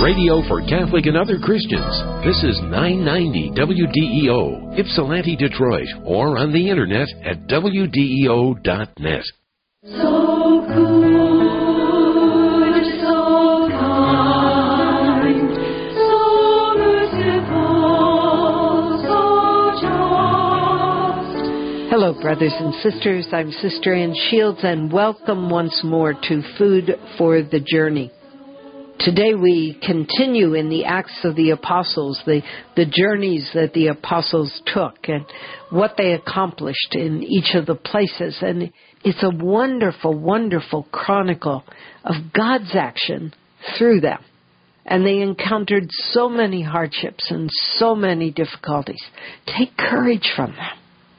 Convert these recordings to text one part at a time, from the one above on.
Radio for Catholic and other Christians. This is 990 WDEO, Ypsilanti, Detroit, or on the internet at WDEO.net. So good, so kind, so merciful, so just. Hello, brothers and sisters. I'm Sister Ann Shields, and welcome once more to Food for the Journey. Today we continue in the Acts of the Apostles, the journeys that the apostles took and what they accomplished in each of the places. And it's a wonderful, wonderful chronicle of God's action through them. And they encountered so many hardships and so many difficulties. Take courage from them.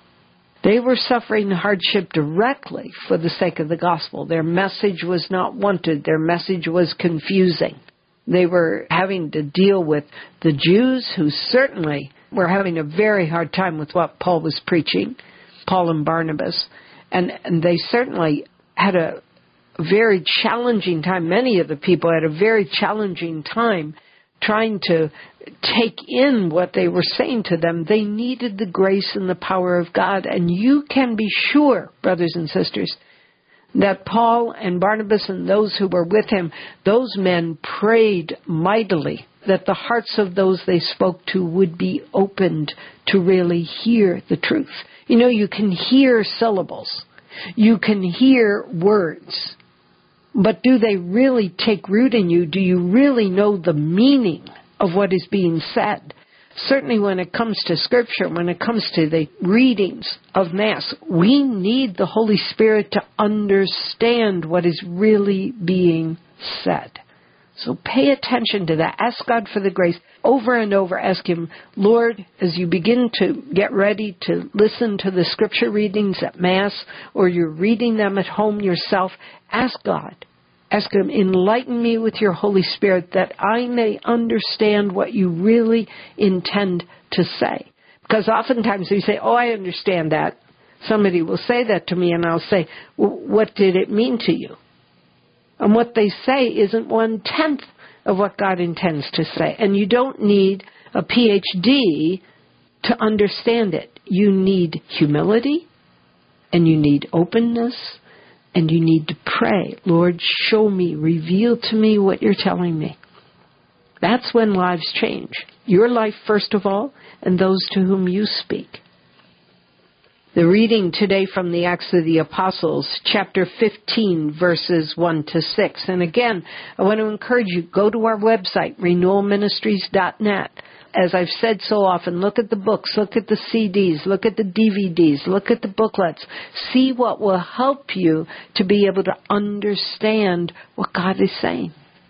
They were suffering hardship directly for the sake of the gospel. Their message was not wanted. Their message was confusing. They were having to deal with the Jews, who certainly were having a very hard time with what Paul was preaching, Paul and Barnabas. And they certainly had a very challenging time. Many of the people had a very challenging time trying to take in what they were saying to them. They needed the grace and the power of God. And you can be sure, brothers and sisters, that Paul and Barnabas and those who were with him, those men prayed mightily that the hearts of those they spoke to would be opened to really hear the truth. You know, you can hear syllables. You can hear words. But do they really take root in you? Do you really know the meaning of what is being said? Certainly when it comes to Scripture, when it comes to the readings of Mass, we need the Holy Spirit to understand what is really being said. So pay attention to that. Ask God for the grace. Over and over, ask Him, Lord, as you begin to get ready to listen to the Scripture readings at Mass, or you're reading them at home yourself, ask God. Ask Him, enlighten me with your Holy Spirit that I may understand what you really intend to say. Because oftentimes we say, I understand that. Somebody will say that to me, and I'll say, what did it mean to you? And what they say isn't 1/10 of what God intends to say. And you don't need a PhD to understand it. You need humility, and you need openness, and you need to pray. Lord, show me, reveal to me what you're telling me. That's when lives change. Your life, first of all, and those to whom you speak. The reading today from the Acts of the Apostles, chapter 15, verses 1-6. And again, I want to encourage you, go to our website, renewalministries.net. As I've said so often, look at the books, look at the CDs, look at the DVDs, look at the booklets. See what will help you to be able to understand what God is saying.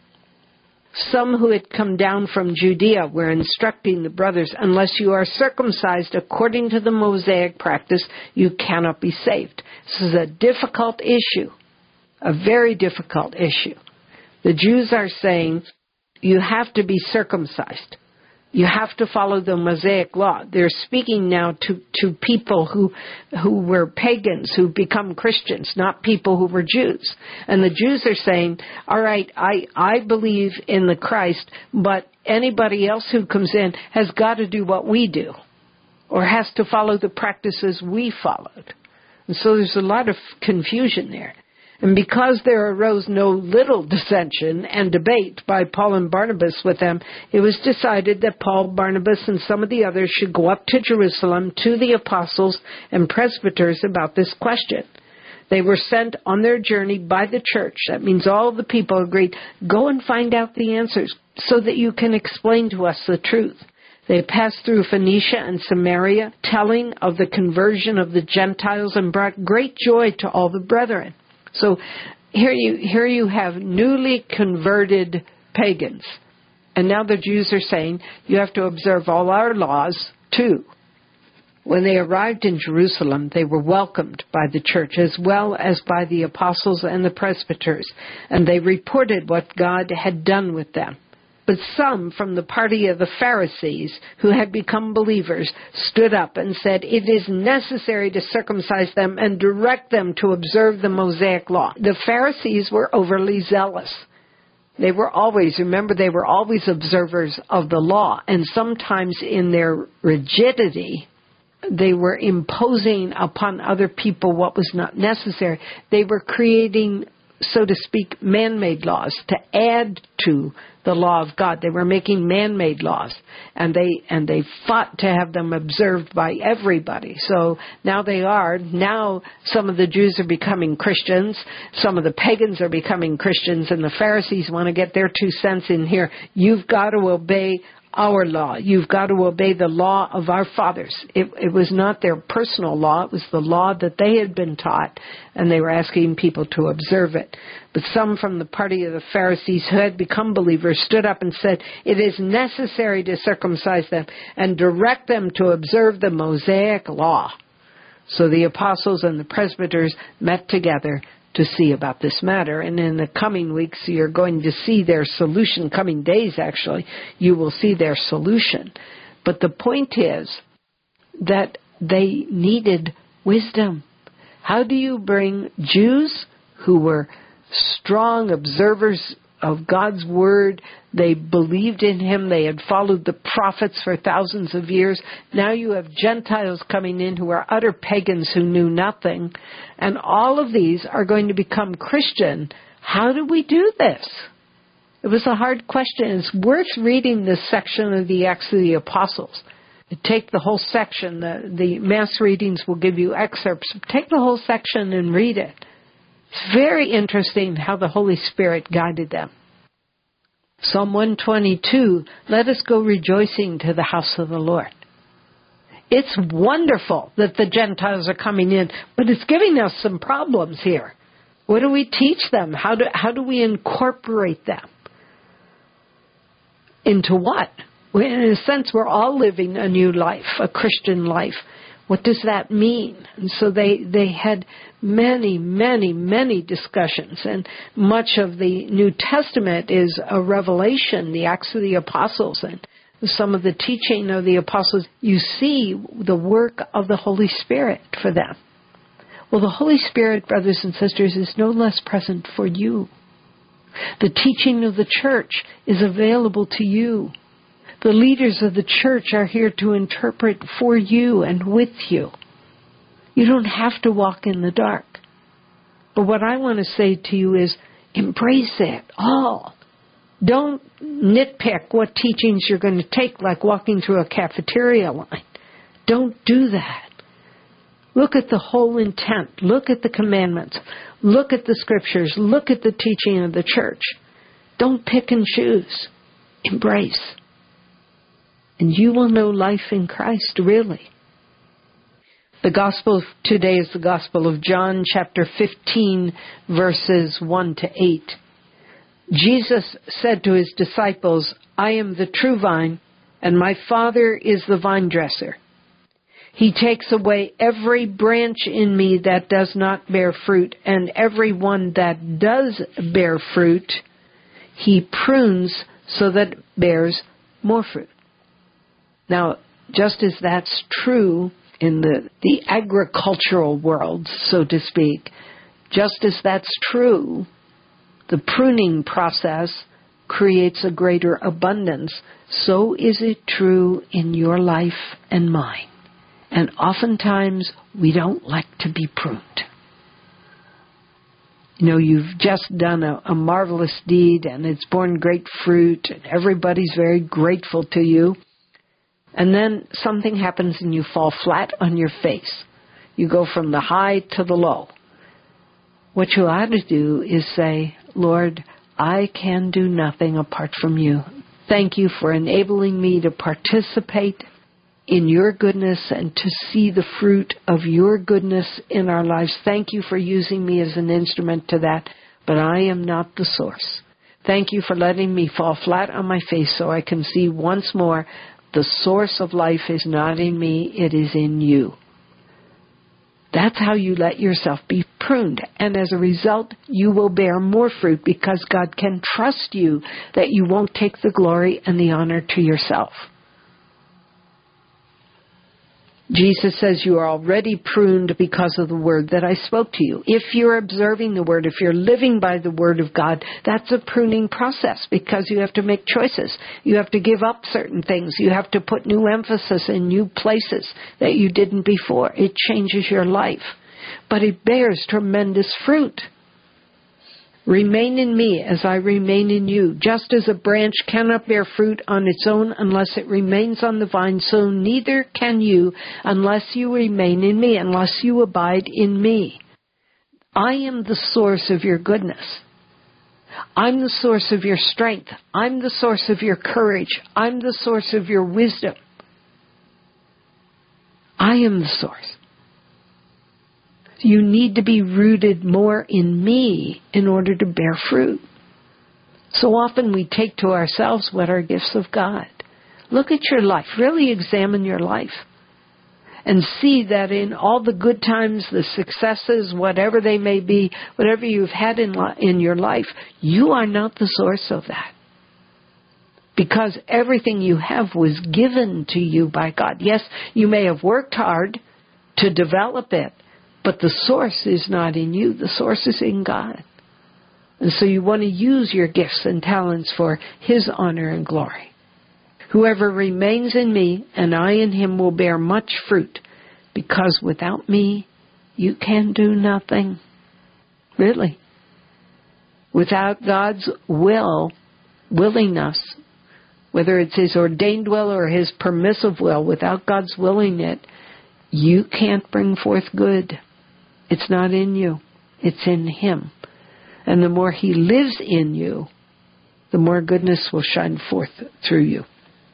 Some who had come down from Judea were instructing the brothers, unless you are circumcised according to the Mosaic practice, you cannot be saved. This is a difficult issue, a very difficult issue. The Jews are saying, you have to be circumcised. You have to follow the Mosaic law. They're speaking now to people who were pagans, who become Christians, not people who were Jews. And the Jews are saying, all right, I believe in the Christ, but anybody else who comes in has got to do what we do, or has to follow the practices we followed. And so there's a lot of confusion there. And because there arose no little dissension and debate by Paul and Barnabas with them, it was decided that Paul, Barnabas, and some of the others should go up to Jerusalem to the apostles and presbyters about this question. They were sent on their journey by the church. That means all the people agreed, go and find out the answers so that you can explain to us the truth. They passed through Phoenicia and Samaria, telling of the conversion of the Gentiles, and brought great joy to all the brethren. So here you have newly converted pagans. And now the Jews are saying, you have to observe all our laws too. When they arrived in Jerusalem, they were welcomed by the church as well as by the apostles and the presbyters, and they reported what God had done with them. But some from the party of the Pharisees who had become believers stood up and said, it is necessary to circumcise them and direct them to observe the Mosaic law. The Pharisees were overly zealous. They were always observers of the law. And sometimes in their rigidity, they were imposing upon other people what was not necessary. They were creating, so to speak, man-made laws to add to the law of God. They were making man-made laws, and they fought to have them observed by everybody. So now they are. Now some of the Jews are becoming Christians. Some of the pagans are becoming Christians, and the Pharisees want to get their 2 cents in here. You've got to obey our law. You've got to obey the law of our fathers. It was not their personal law. It was the law that they had been taught, and they were asking people to observe it. But some from the party of the Pharisees who had become believers stood up and said, it is necessary to circumcise them and direct them to observe the Mosaic law. So the apostles and the presbyters met together to see about this matter. And in the coming weeks, you're going to see their solution. Coming days, actually, you will see their solution. But the point is that they needed wisdom. How do you bring Jews who were strong observers of God's Word, they believed in Him, they had followed the prophets for thousands of years. Now you have Gentiles coming in who are utter pagans who knew nothing, and all of these are going to become Christian. How do we do this? It was a hard question. It's worth reading this section of the Acts of the Apostles. Take the whole section. The mass readings will give you excerpts. Take the whole section and read it. It's very interesting how the Holy Spirit guided them. Psalm 122, let us go rejoicing to the house of the Lord. It's wonderful that the Gentiles are coming in, but it's giving us some problems here. What do we teach them? How do we incorporate them? Into what? Well, in a sense, we're all living a new life, a Christian life. What does that mean? And so they had many, many, many discussions. And much of the New Testament is a revelation, the Acts of the Apostles, and some of the teaching of the Apostles. You see the work of the Holy Spirit for them. Well, the Holy Spirit, brothers and sisters, is no less present for you. The teaching of the church is available to you. The leaders of the church are here to interpret for you and with you. You don't have to walk in the dark. But what I want to say to you is embrace it all. Don't nitpick what teachings you're going to take, like walking through a cafeteria line. Don't do that. Look at the whole intent. Look at the commandments. Look at the scriptures. Look at the teaching of the church. Don't pick and choose. Embrace. And you will know life in Christ, really. The gospel today is the Gospel of John, chapter 15, verses 1 to 8. Jesus said to his disciples, I am the true vine, and my Father is the vine dresser. He takes away every branch in me that does not bear fruit, and every one that does bear fruit, he prunes so that it bears more fruit. Now, just as that's true in the agricultural world, so to speak, just as that's true, the pruning process creates a greater abundance. So is it true in your life and mine. And oftentimes, we don't like to be pruned. You know, you've just done a marvelous deed, and it's borne great fruit, and everybody's very grateful to you. And then something happens and you fall flat on your face. You go from the high to the low. What you ought to do is say, Lord, I can do nothing apart from you. Thank you for enabling me to participate in your goodness and to see the fruit of your goodness in our lives. Thank you for using me as an instrument to that, but I am not the source. Thank you for letting me fall flat on my face so I can see once more the source of life is not in me, it is in you. That's how you let yourself be pruned. And as a result, you will bear more fruit because God can trust you that you won't take the glory and the honor to yourself. Jesus says you are already pruned because of the word that I spoke to you. If you're observing the word, if you're living by the word of God, that's a pruning process because you have to make choices. You have to give up certain things. You have to put new emphasis in new places that you didn't before. It changes your life. But it bears tremendous fruit. Remain in me as I remain in you. Just as a branch cannot bear fruit on its own unless it remains on the vine, so neither can you unless you remain in me, unless you abide in me. I am the source of your goodness. I'm the source of your strength. I'm the source of your courage. I'm the source of your wisdom. I am the source. You need to be rooted more in me in order to bear fruit. So often we take to ourselves what are gifts of God. Look at your life. Really examine your life. And see that in all the good times, the successes, whatever they may be, whatever you've had in your life, you are not the source of that. Because everything you have was given to you by God. Yes, you may have worked hard to develop it, but the source is not in you. The source is in God. And so you want to use your gifts and talents for His honor and glory. Whoever remains in me and I in him will bear much fruit, because without me you can do nothing. Really. Without God's willingness, whether it's His ordained will or His permissive will, without God's willing it, you can't bring forth good. It's not in you. It's in Him. And the more He lives in you, the more goodness will shine forth through you.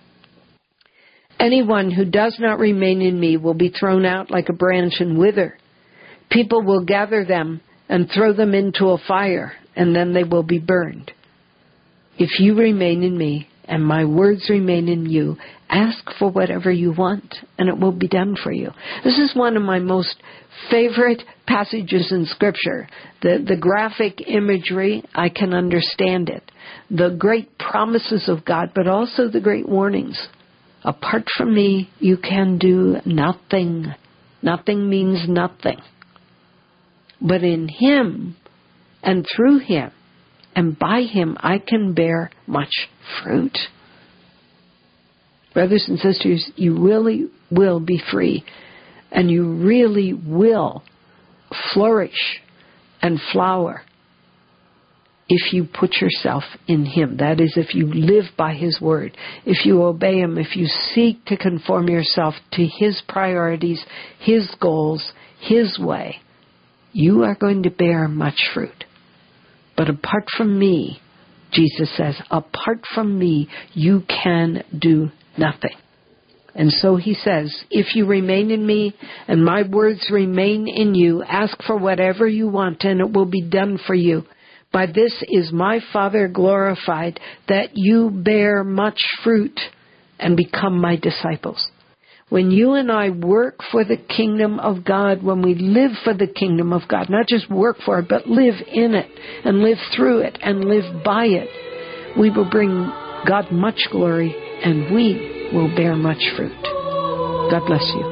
Anyone who does not remain in me will be thrown out like a branch and wither. People will gather them and throw them into a fire, and then they will be burned. If you remain in me, and my words remain in you, ask for whatever you want, and it will be done for you. This is one of my most favorite passages in Scripture. The graphic imagery, I can understand it. The great promises of God, but also the great warnings. Apart from me, you can do nothing. Nothing means nothing. But in Him, and through Him, and by Him, I can bear much fruit. Brothers and sisters, you really will be free, and you really will flourish and flower if you put yourself in Him. That is, if you live by His Word, if you obey Him, if you seek to conform yourself to His priorities, His goals, His way, you are going to bear much fruit. But apart from me, Jesus says, apart from me, you can do nothing. And so He says, if you remain in me and my words remain in you, ask for whatever you want and it will be done for you. By this is my Father glorified, that you bear much fruit and become my disciples. When you and I work for the kingdom of God, when we live for the kingdom of God, not just work for it, but live in it and live through it and live by it, we will bring God much glory and we will bear much fruit. God bless you.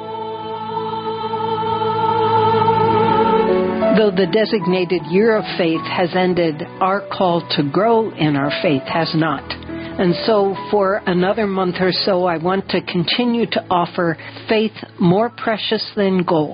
Though the designated year of faith has ended, our call to grow in our faith has not. And so for another month or so, I want to continue to offer faith more precious than gold.